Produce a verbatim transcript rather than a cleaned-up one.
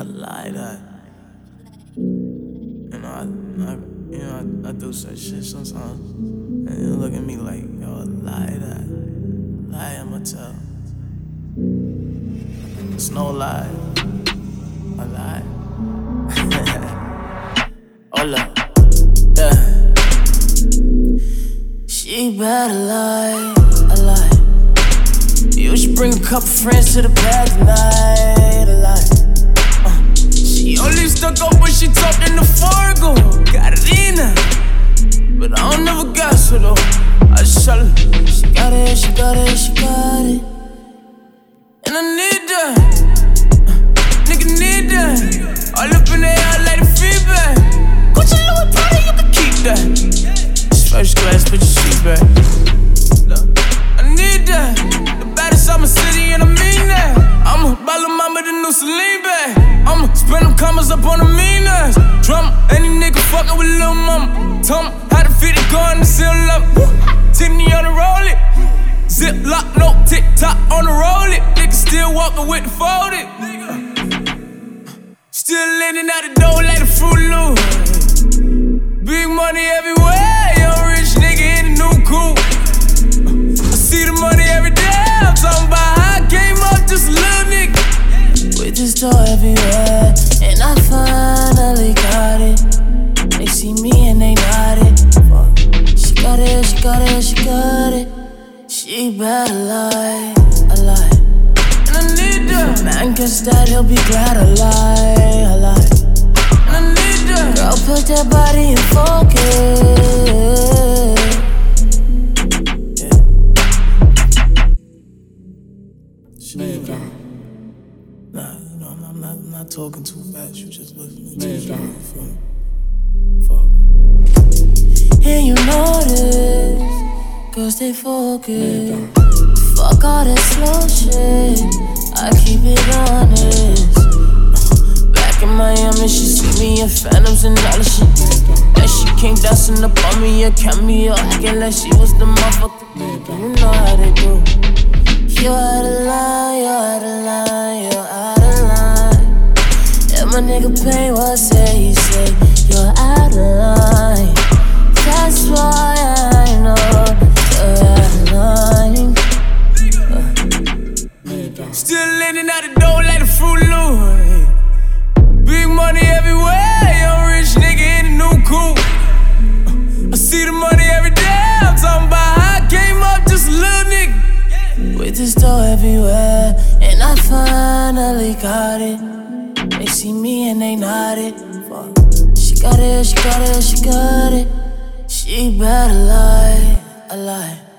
like that. You know, I, I you know, I, I do such shit sometimes, and you look at me like, yo, I lie that, lie I'ma tell. It's no lie, I lie. Hold up, yeah. She better lie, I lie. You should bring a couple friends to the pad tonight, I lie. Uh, she only stuck up when she talked in the Fargo. Got it in her, but I don't never gas her though. I just tell her, she got it, she got it, she got it. And I need that, uh, nigga need that. All up in the air like the feedback. Gucci Louis Prada, you can keep that. It's first class, put your seat back. Look, I need that. The baddest out my city, and I mean that. I'ma buy lil' mama the new Celine bag. I'ma spend them commas up on the meanest. Drum, any nigga fuckin' with lil' mama. Tell 'em how to fit it, go in the seal up. Tiffany on the roll it. Zip lock, no tick tock on the roll it. Nigga still walkin' with the folded. Still leaning out the door like the Fruit Loop. Big money everywhere, young rich nigga in a new coupe. I see the money every day, I'm talking about how I came up just a little nigga. With this door everywhere, and I finally got it. They see me and they not it. She got it, she got it, she got it. She better lie, I lie. And I need that. If a man gets that, he'll be glad I lie, I lie. And I need that. Girl, put that body in focus. Need that. Nah, you know, I'm not, I'm not talking too fast. You just listening to the shit. Fuck. And you notice, cause they focus. Fuck all that slow shit, I keep it honest. Back in Miami, she see me in Phantoms and all the shit. And she came dancing up on me, and kept me up, acting like she was the motherfucker. You know how they do. You're out of line, you're out of line, you're out of line. And my nigga Pain will say, he say, you're out of line. That's why I know you're out of line. uh. Still leaning out the door like the Fruit Loop. Big money everywhere, young rich nigga in a new coupe. uh. I see the money every day, I'm talking about how I came up just a little nigga. With this dough everywhere, and I finally got it. They see me and they not it. Fuck. She got it, she got it, she got it. She better lie, I lie.